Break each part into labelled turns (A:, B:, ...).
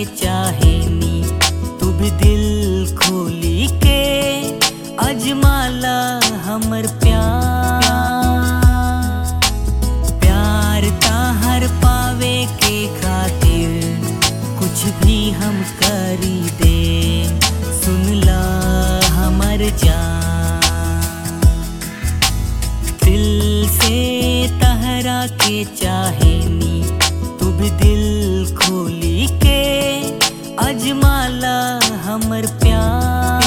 A: चाहेनी, तू भी दिल खोली के अजमाला हमर प्यार। प्यार ताहर पावे के खातिर कुछ भी हम करी दे, सुनला हमर जान। दिल से तहरा के चाहेनी, तू भी दिल खोली के अजमाला हमर प्यार।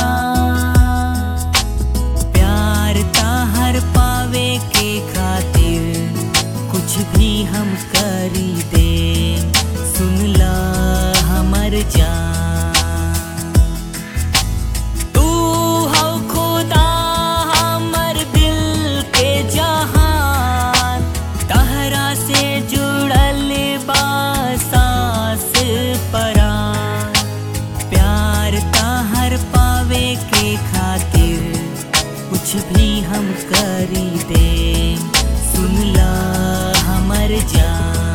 A: प्यार ताहर पावे के खातिर कुछ भी हम करी दे, सुनला हमर जान। तू हौ खुदा हमर दिल के जहान, तहरा से जुड़ल बा सांस परान। प्यार ताहर पावे के खातिर कुछ भी हम करी दे, सुनला हमर जान।